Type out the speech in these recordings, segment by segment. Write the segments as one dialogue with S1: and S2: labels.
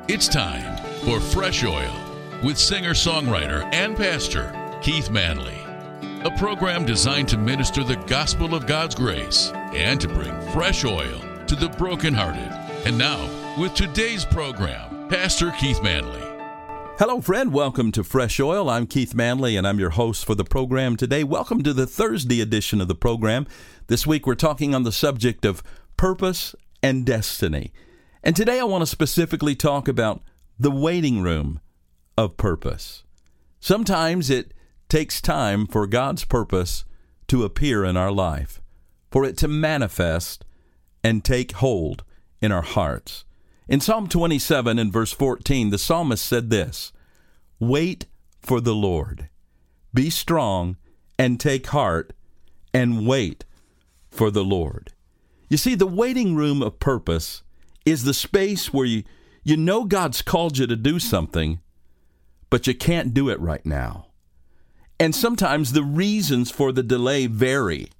S1: It's time for Fresh Oil with singer-songwriter and pastor Keith Manley, a program designed to minister the gospel of God's grace and to bring fresh oil to the brokenhearted. And now, with today's program, Pastor Keith Manley.
S2: Hello, friend. Welcome to Fresh Oil. I'm Keith Manley, and I'm your host for the program today. Welcome to the Thursday edition of the program. This week, we're talking on the subject of purpose and destiny. And today, I want to specifically talk about the waiting room of purpose. Sometimes it takes time for God's purpose to appear in our life, for it to manifest and take hold in our hearts. In Psalm 27 and verse 14, the psalmist said this, "Wait for the Lord. Be strong and take heart and wait for the Lord." You see, the waiting room of purpose is the space where you know God's called you to do something, but you can't do it right now. And sometimes the reasons for the delay vary.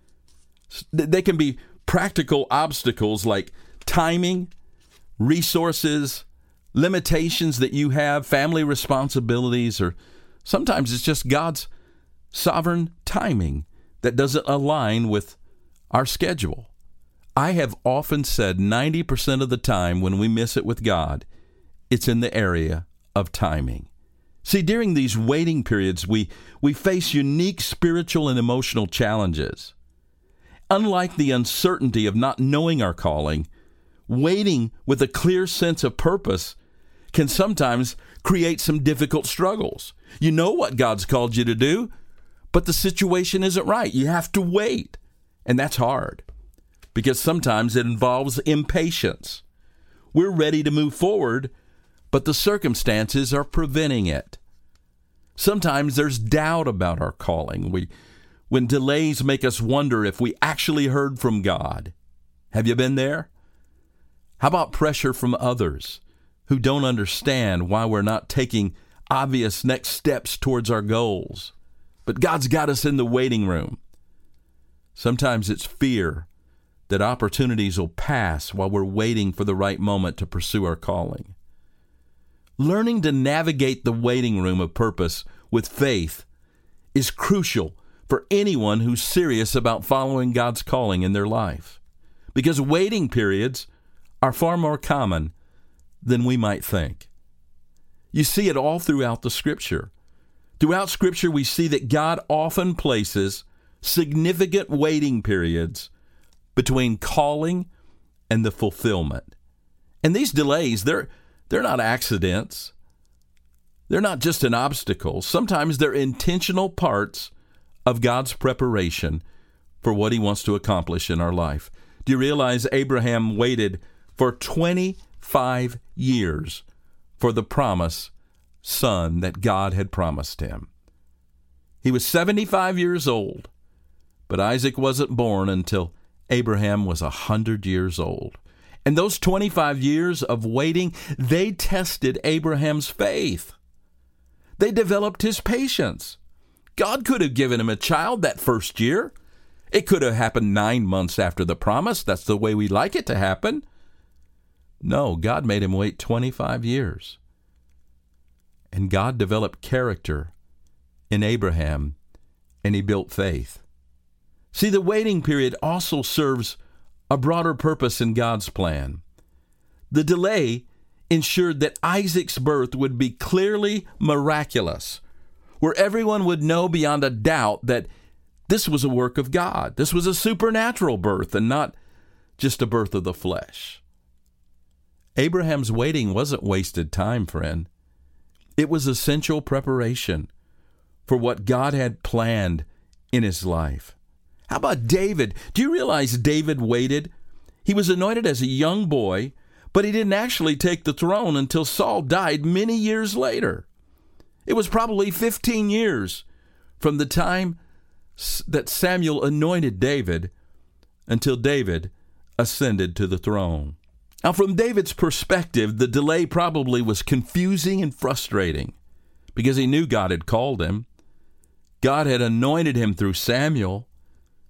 S2: They can be practical obstacles like timing, resources, limitations that you have, family responsibilities, or sometimes it's just God's sovereign timing that doesn't align with our schedule. I have often said 90% of the time when we miss it with God, it's in the area of timing. See, during these waiting periods, we face unique spiritual and emotional challenges. Unlike the uncertainty of not knowing our calling, waiting with a clear sense of purpose can sometimes create some difficult struggles. You know what God's called you to do, but the situation isn't right. You have to wait, and that's hard because sometimes it involves impatience. We're ready to move forward, but the circumstances are preventing it. Sometimes there's doubt about our calling. When delays make us wonder if we actually heard from God. Have you been there? How about pressure from others who don't understand why we're not taking obvious next steps towards our goals? But God's got us in the waiting room. Sometimes it's fear that opportunities will pass while we're waiting for the right moment to pursue our calling. Learning to navigate the waiting room of purpose with faith is crucial for anyone who's serious about following God's calling in their life, because waiting periods are far more common than we might think. You see it all throughout the Scripture. Throughout Scripture, we see that God often places significant waiting periods between calling and the fulfillment. And these delays, they're not accidents. They're not just an obstacle. Sometimes they're intentional parts of God's preparation for what He wants to accomplish in our life. Do you realize Abraham waited for 25 years for the promised son that God had promised him? He was 75 years old, but Isaac wasn't born until Abraham was 100 years old. And those 25 years of waiting, they tested Abraham's faith. They developed his patience. God could have given him a child that first year. It could have happened 9 months after the promise. That's the way we like it to happen. No, God made him wait 25 years. And God developed character in Abraham, and he built faith. See, the waiting period also serves a broader purpose in God's plan. The delay ensured that Isaac's birth would be clearly miraculous, where everyone would know beyond a doubt that this was a work of God. This was a supernatural birth and not just a birth of the flesh. Abraham's waiting wasn't wasted time, friend. It was essential preparation for what God had planned in his life. How about David? Do you realize David waited? He was anointed as a young boy, but he didn't actually take the throne until Saul died many years later. It was probably 15 years from the time that Samuel anointed David until David ascended to the throne. Now, from David's perspective, the delay probably was confusing and frustrating because he knew God had called him. God had anointed him through Samuel,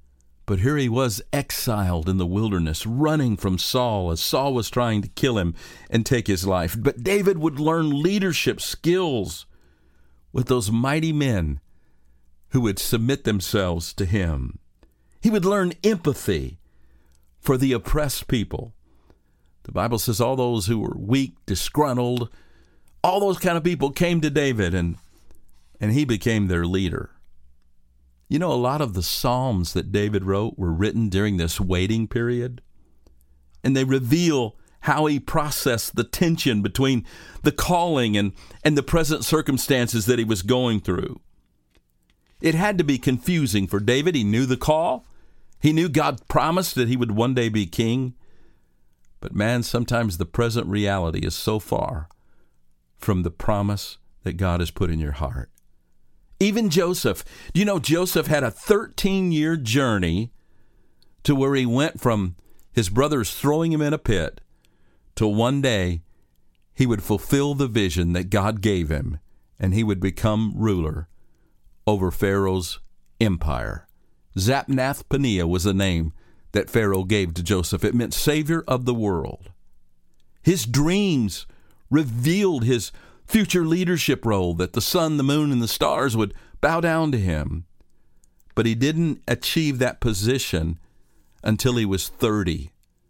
S2: But here he was, exiled in the wilderness, running from Saul as Saul was trying to kill him and take his life. But David would learn leadership skills with those mighty men who would submit themselves to him. He would learn empathy for the oppressed people. The Bible says all those who were weak, disgruntled, all those kind of people came to David, and he became their leader. You know, a lot of the Psalms that David wrote were written during this waiting period, and they reveal how he processed the tension between the calling and the present circumstances that he was going through. It had to be confusing for David. He knew the call. He knew God promised that he would one day be king. But man, sometimes the present reality is so far from the promise that God has put in your heart. Even Joseph, you know, Joseph had a 13-year journey to where he went from his brothers throwing him in a pit to one day he would fulfill the vision that God gave him, and he would become ruler over Pharaoh's empire. Zapnath-Paneah was the name that Pharaoh gave to Joseph. It meant Savior of the world. His dreams revealed his future leadership role, that the sun, the moon, and the stars would bow down to him. But he didn't achieve that position until he was 30.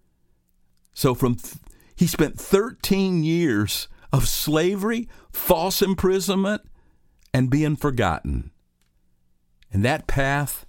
S2: So he spent 13 years of slavery, false imprisonment, and being forgotten. And that path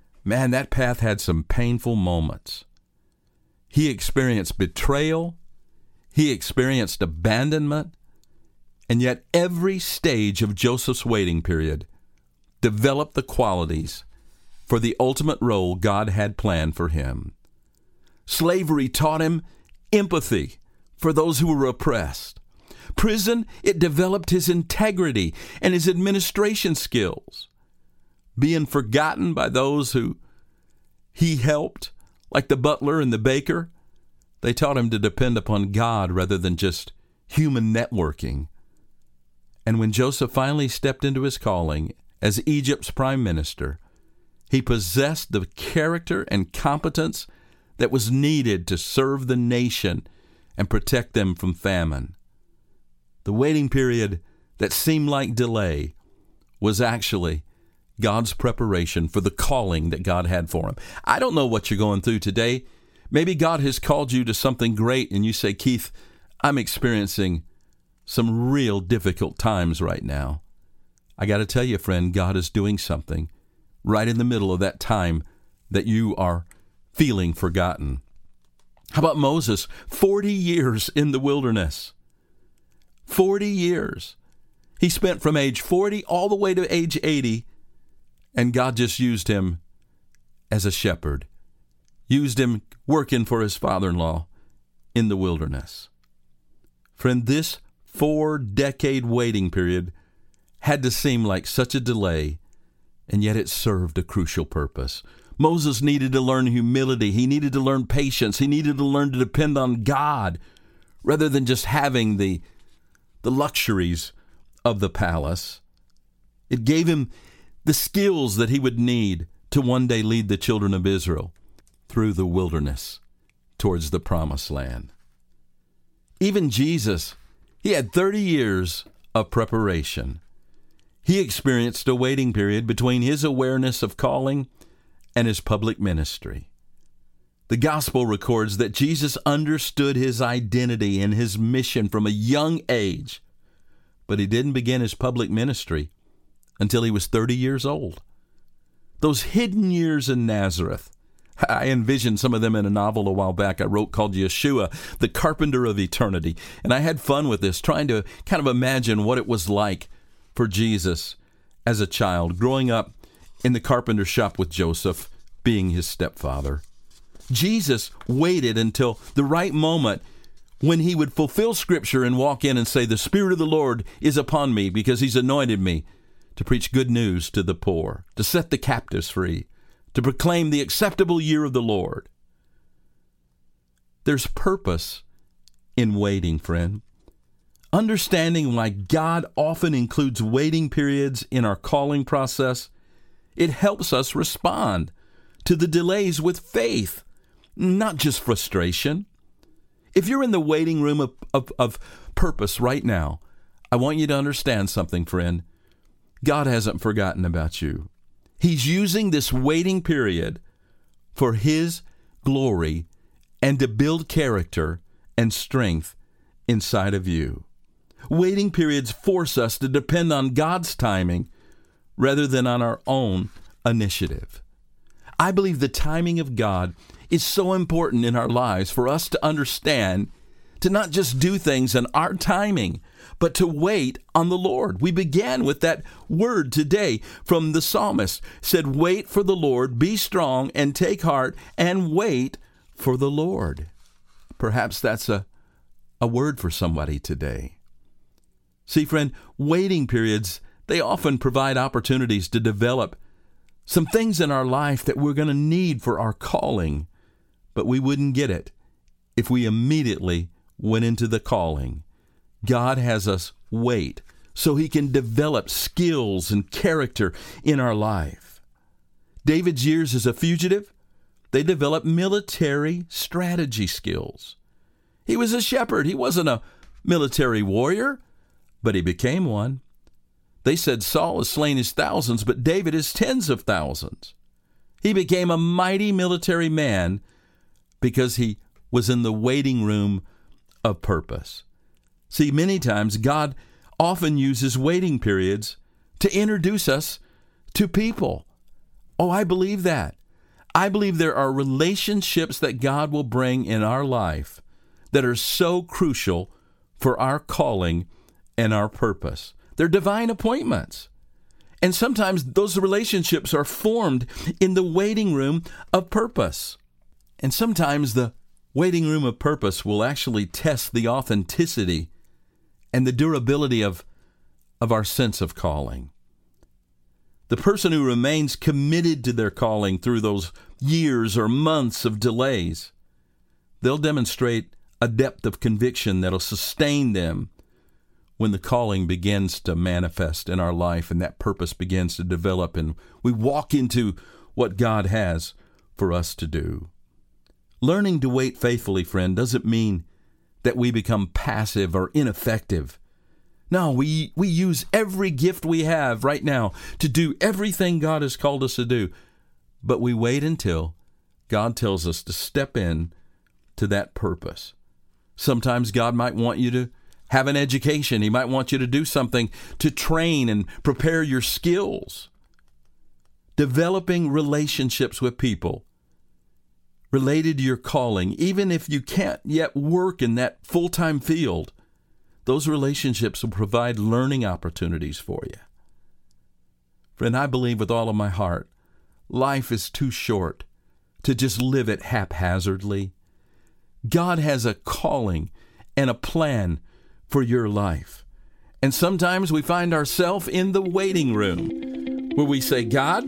S2: had some painful moments. He experienced betrayal. He experienced abandonment. And yet every stage of Joseph's waiting period developed the qualities for the ultimate role God had planned for him. Slavery taught him empathy for those who were oppressed. Prison, it developed his integrity and his administration skills. Being forgotten by those who he helped, like the butler and the baker, they taught him to depend upon God rather than just human networking. And when Joseph finally stepped into his calling as Egypt's prime minister, he possessed the character and competence that was needed to serve the nation and protect them from famine. The waiting period that seemed like delay was actually God's preparation for the calling that God had for him. I don't know what you're going through today. Maybe God has called you to something great and you say, Keith, I'm experiencing some real difficult times right now. I got to tell you, friend, God is doing something right in the middle of that time that you are feeling forgotten. How about Moses? 40 years in the wilderness. 40 years. He spent from age 40 all the way to age 80, and God just used him as a shepherd, used him working for his father-in-law in the wilderness. Friend, this 4-decade waiting period had to seem like such a delay, and yet it served a crucial purpose. Moses needed to learn humility. He needed to learn patience. He needed to learn to depend on God rather than just having the luxuries of the palace. It gave him the skills that he would need to one day lead the children of Israel through the wilderness towards the promised land. Even Jesus, he had 30 years of preparation. He experienced a waiting period between his awareness of calling and his public ministry. The gospel records that Jesus understood his identity and his mission from a young age, but he didn't begin his public ministry until he was 30 years old. Those hidden years in Nazareth, I envisioned some of them in a novel a while back I wrote called Yeshua, the Carpenter of Eternity. And I had fun with this, trying to kind of imagine what it was like for Jesus as a child, growing up in the carpenter shop with Joseph, being his stepfather. Jesus waited until the right moment when he would fulfill Scripture and walk in and say, the Spirit of the Lord is upon me because he's anointed me to preach good news to the poor, to set the captives free, to proclaim the acceptable year of the Lord. There's purpose in waiting, friend. Understanding why God often includes waiting periods in our calling process, it helps us respond to the delays with faith, not just frustration. If you're in the waiting room of purpose right now, I want you to understand something, friend. God hasn't forgotten about you. He's using this waiting period for His glory and to build character and strength inside of you. Waiting periods force us to depend on God's timing rather than on our own initiative. I believe the timing of God is so important in our lives for us to understand, to not just do things in our timing, but to wait on the Lord. We began with that word today from the psalmist, said, wait for the Lord, be strong and take heart and wait for the Lord. Perhaps that's a word for somebody today. See, friend, waiting periods, they often provide opportunities to develop some things in our life that we're going to need for our calling, but we wouldn't get it if we immediately went into the calling. God has us wait so He can develop skills and character in our life. David's years as a fugitive, they developed military strategy skills. He was a shepherd. He wasn't a military warrior, but he became one. They said Saul has slain his thousands, but David his tens of thousands. He became a mighty military man because he was in the waiting room of purpose. See, many times God often uses waiting periods to introduce us to people. Oh, I believe that. I believe there are relationships that God will bring in our life that are so crucial for our calling and our purpose. They're divine appointments. And sometimes those relationships are formed in the waiting room of purpose. And sometimes the waiting room of purpose will actually test the authenticity and the durability of our sense of calling. The person who remains committed to their calling through those years or months of delays, they'll demonstrate a depth of conviction that'll sustain them when the calling begins to manifest in our life and that purpose begins to develop and we walk into what God has for us to do. Learning to wait faithfully, friend, doesn't mean that we become passive or ineffective. No, we use every gift we have right now to do everything God has called us to do. But we wait until God tells us to step in to that purpose. Sometimes God might want you to have an education. He might want you to do something to train and prepare your skills. Developing relationships with people related to your calling, even if you can't yet work in that full-time field, those relationships will provide learning opportunities for you. Friend, I believe with all of my heart, life is too short to just live it haphazardly. God has a calling and a plan for your life. And sometimes we find ourselves in the waiting room where we say, God,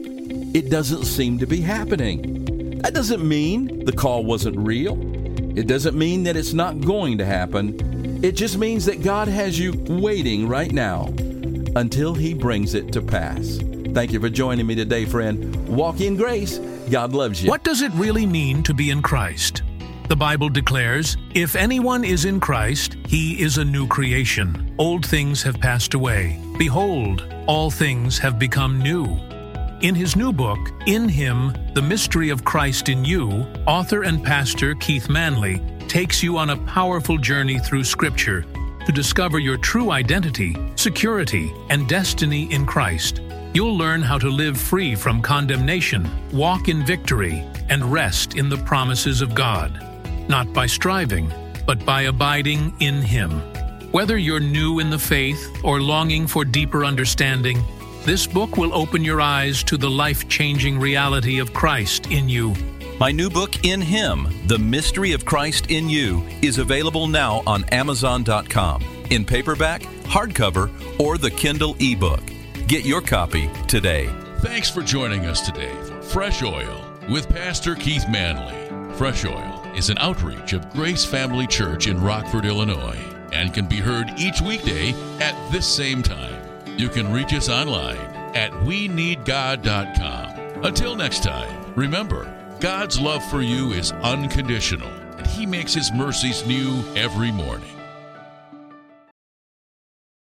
S2: it doesn't seem to be happening. That doesn't mean the call wasn't real. It doesn't mean that it's not going to happen. It just means that God has you waiting right now until He brings it to pass. Thank you for joining me today, friend. Walk in grace. God loves you.
S3: What does it really mean to be in Christ? The Bible declares, if anyone is in Christ, he is a new creation. Old things have passed away. Behold, all things have become new. In his new book, In Him, The Mystery of Christ in You, author and pastor Keith Manley takes you on a powerful journey through Scripture to discover your true identity, security, and destiny in Christ. You'll learn how to live free from condemnation, walk in victory, and rest in the promises of God. Not by striving, but by abiding in Him. Whether you're new in the faith or longing for deeper understanding, this book will open your eyes to the life-changing reality of Christ in you.
S4: My new book, In Him, The Mystery of Christ in You, is available now on Amazon.com, in paperback, hardcover, or the Kindle ebook. Get your copy today.
S1: Thanks for joining us today for Fresh Oil with Pastor Keith Manley. Fresh Oil is an outreach of Grace Family Church in Rockford, Illinois, and can be heard each weekday at this same time. You can reach us online at weneedgod.com. Until next time, Remember, God's love for you is unconditional, and He makes His mercies new every morning.